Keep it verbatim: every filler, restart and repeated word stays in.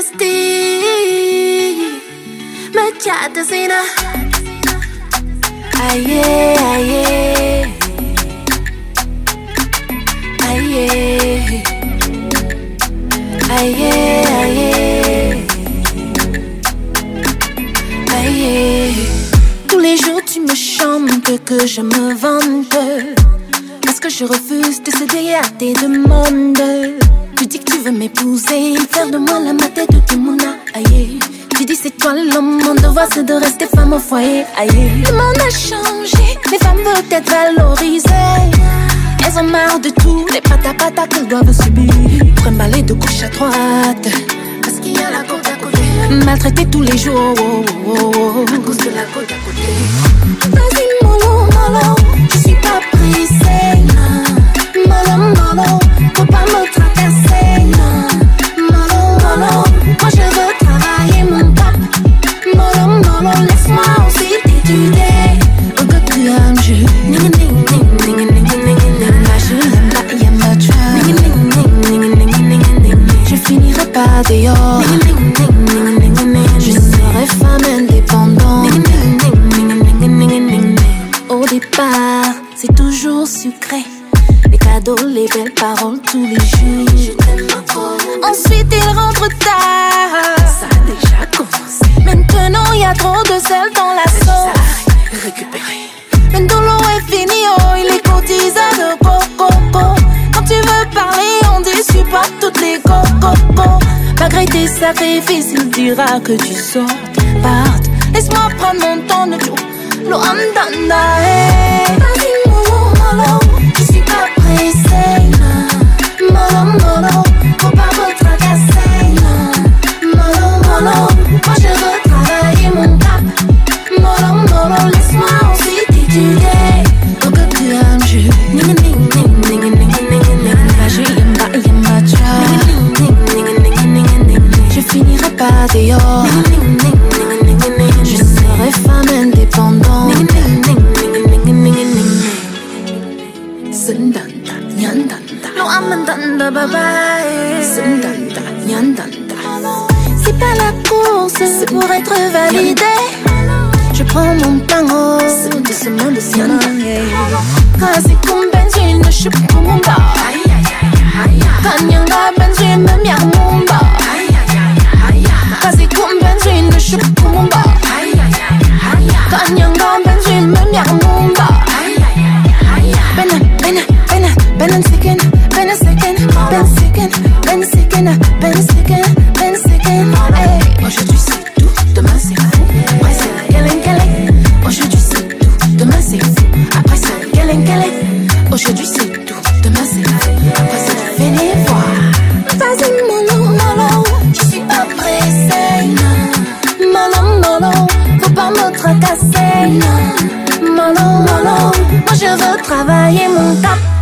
pasti Machata sina Aye, aye Aye Aye, aye Aye. Tous les jours tu me chantes que je me vante parce que je refuse de céder à tes demandes. Tu dis que tu veux m'épouser, faire de moi la maté de tes mouna. Aïe. Tu dis c'est toi l'homme, mon devoir c'est de rester femme au foyer. Aïe. Le monde a changé, les femmes veulent être valorisées. Elles ont marre de tout, les patapata qu'elles doivent subir. Trimballer de gauche à droite parce qu'il y a la côte à côté. Maltraiter tous les jours oh, oh, oh. À cause de la côte à côté. Vas-y mollo, mollo, je suis pas pressée. Mollo, mollo, faut pas me tracasser. Mollo, mollo, moi je veux travailler mon cap. Mollo, mollo, laisse-moi aussi t'étudier. Oh God, tu aimes, je ning ning ning ning ning ning ning ning. Je l'aime pas, y'a ma joie. Ning ning ning ning ning ning ning ning. Je finirai pas dehors. Ning ning ning ning ning. Je serai femme indépendante. Au départ, c'est toujours sucré. Les cadeaux, les belles paroles tous les jours. Ensuite, il rentre tard. Ça a déjà commencé. Maintenant, y a trop de sel dans la sauce. Récupérer. Maintenant, l'eau est fini. Oh, il est cotisé de coco. Quand tu veux parler, on dit supporte toutes les cocos. Malgré tes sacrifices, il dira que tu sortes, partes. Laisse-moi prendre mon temps de tout. L'eau andanda, eh. Vas-y, mollo, mollo, je suis pas pressée. Mollo, mollo, faut pas me tracasser. Mollo, mollo, moi je veux travailler mon cap. Mollo, mollo, laisse-moi aussi t'étudier. Oh que tu aimes, je ning ning ning ning ning ning ning ning. Je yamba yamba cha. Je finirai pas dehors. Je serai femme indépendante. Sundanda, nyandanda. No amandanda, bye bye. Sundanda, nyandanda. C'est pas la course, c'est pour être validé. Je prends mon tango, doucement, doucement. Kasi kumbenzi no shukumumba. Kanyanga benzi me miamumba. Kasi kumbenzi no shukumumba. Kanyanga benzi me miamumba. Bena, bena, bena, bena second, bena second, bena second, bena second, bena second, bena second. Aujourd'hui c'est tout, demain c'est fou. Après c'est galeng galeng. Aujourd'hui c'est tout, demain c'est fou. Après c'est galeng galeng. Aujourd'hui c'est tout, demain c'est fou. Après c'est venez voir. Vas-y mollo mollo, je suis pas pressée. Mollo mollo, faut pas me tracasser. Mollo mollo, moi je veux travailler mon cap.